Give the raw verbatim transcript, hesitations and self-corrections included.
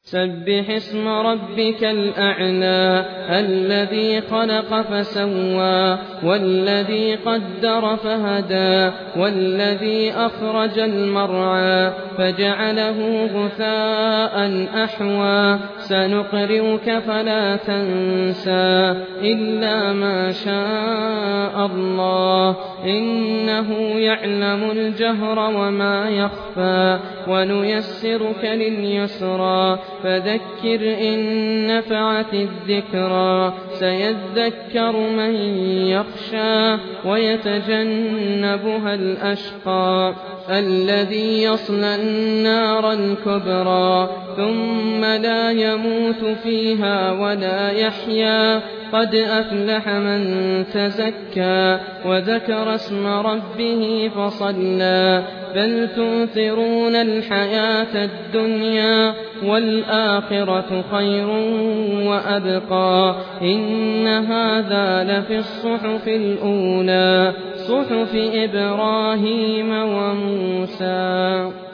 سبح اسم ربك الأعلى الذي خلق فسوى والذي قدر فهدى والذي أخرج المرعى فجعله غثاء أحوى سنقرئك فلا تنسى إلا ما شاء الله إنه يعلم الجهر وما يخفى ونيسرك لليسرى فذكر إن نفعت الذكرى سيذكر من يخشى ويتجنبها الأشقى الذي يصلى النار الكبرى ثم لا يموت فيها ولا يحيا قد أفلح من تزكى وذكر اسم ربه فصلى بل تؤثرون الحياة الدنيا والآخرة خير وأبقى إن هذا لفي الصحف الأولى صحف إبراهيم وموسى.